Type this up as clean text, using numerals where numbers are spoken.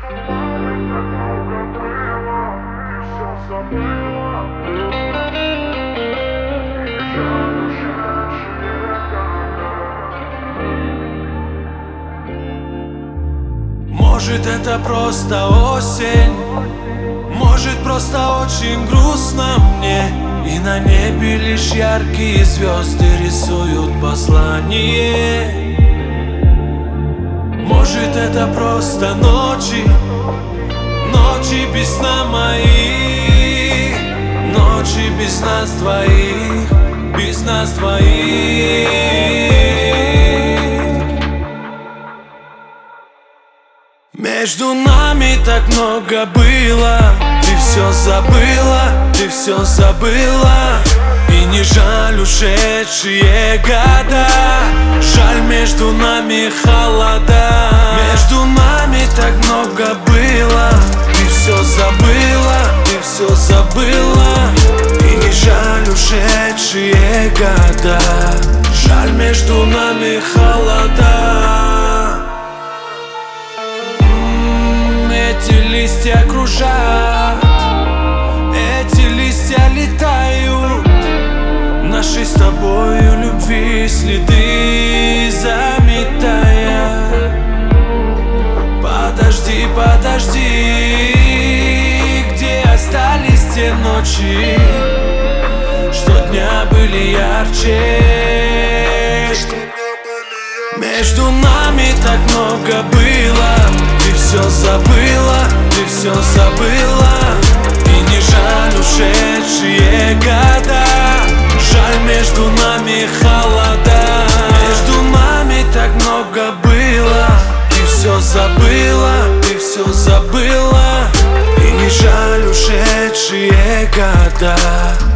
Может, это просто осень, может, просто очень грустно мне, и на небе лишь яркие звезды рисуют послание. Может, это просто ночи, ночи без сна мои, ночи без нас двоих, без нас двоих. Между нами так много было, ты все забыла, ты все забыла. И не жаль ушедшие года, жаль между нами холода. Между нами так много было, ты все забыла, ты все забыла. И не жаль ушедшие года, жаль между нами холода. Эти листья кружат, эти листья летают, нашей с тобою любви следы заметая. Подожди, подожди, где остались те ночи, что дня были ярче? Между нами так много было, ты все забыла, ты все забыла. И не жаль ушедшие года, жаль между нами холода. Между нами так много было, ты все забыла, ты все забыла. И не жаль ушедшие года.